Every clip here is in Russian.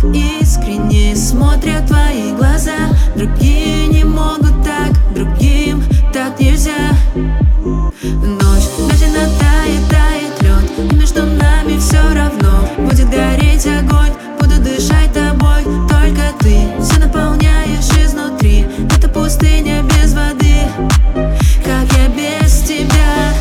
искренне смотрят твои глаза. Другие не могут так, другим так нельзя. Ночь медленно тает, тает лед, и между нами все равно будет гореть огонь. Буду дышать тобой, только ты все наполняешь изнутри. Это пустыня без воды, как я без тебя.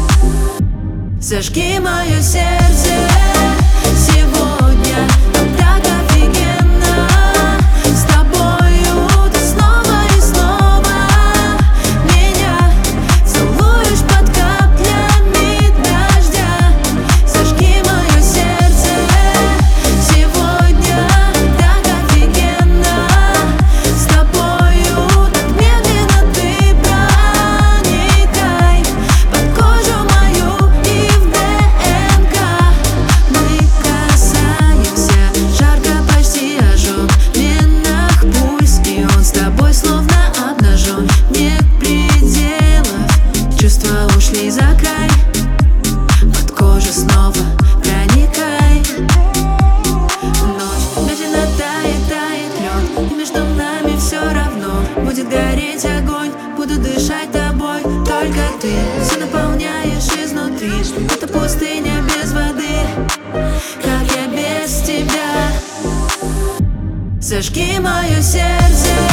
Зажги мое сердце сегодня, так офигенно. С тобою ты снова и снова меня целуешь под каплями дождя. Зажги мое сердце сегодня, так офигенно. С тобою так медленно ты проникай под кожу мою и в ДНК. Мы касаемся, жарко, почти ожог. В венах пульс, и он с тобой словно обнажен. Нет пределов, чувства ушли за край. Под кожу снова проникай. Ночь медленно тает, тает лед, и между нами все равно будет гореть огонь. Буду дышать тобой, только ты все наполняешь изнутри. Это пустыня без воды, как я без тебя. Зажги мое сердце